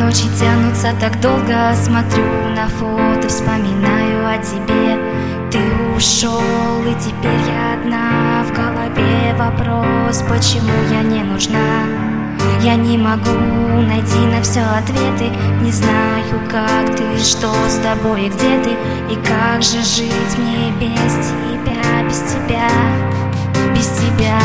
ночи тянутся так долго. Смотрю на фото, вспоминаю о тебе. Ты ушел, и теперь я одна. В голове вопрос, почему я не нужна. Я не могу найти на все ответы. Не знаю, как ты, что с тобой и где ты. И как же жить мне без тебя, без тебя, без тебя.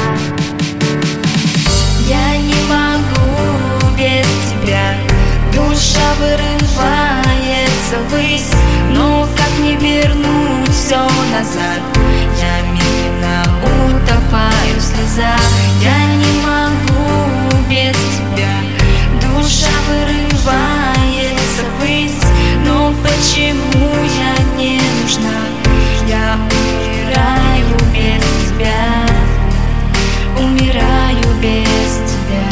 Я не могу без тебя. Душа вырывается ввысь, но как не вернуть все назад? Я медленно утопаю в слезах. Я не могу без тебя. Душа вырывается ввысь, но почему я не нужна? Я умираю без тебя, умираю без тебя.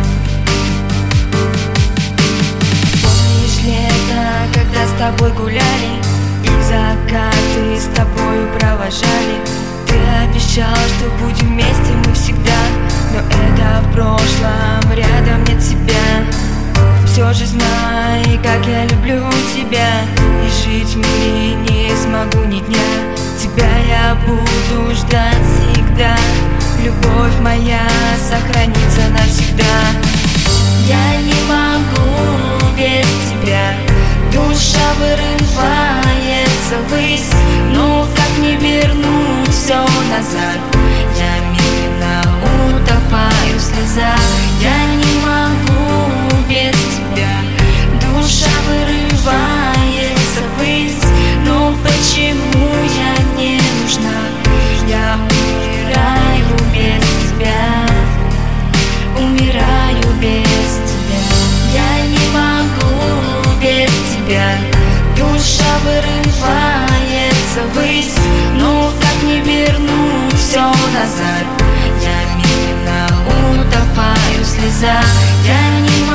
Помнишь лето, когда с тобой гуляли, и закаты с тобою провожали? Ты обещал, что будем вместе мы всегда, но это в прошлом, рядом нет тебя. Все же знай, как я люблю тебя, и жить в мире не смогу ни дня. Тебя я буду ждать всегда. Любовь моя сохранится навсегда. Я не могу без тебя. Душа вырывается ввысь, но как не вернуть все назад? Я медленно утопаю в слезах. Я не могу без тебя. Душа вырывается ввысь, но почему я не нужна? Я умираю без тебя, умираю без тебя. Я не могу без тебя. Душа вырывается ввысь, но как не вернуть все назад? Я медленно утопаю в слезах. Я не могу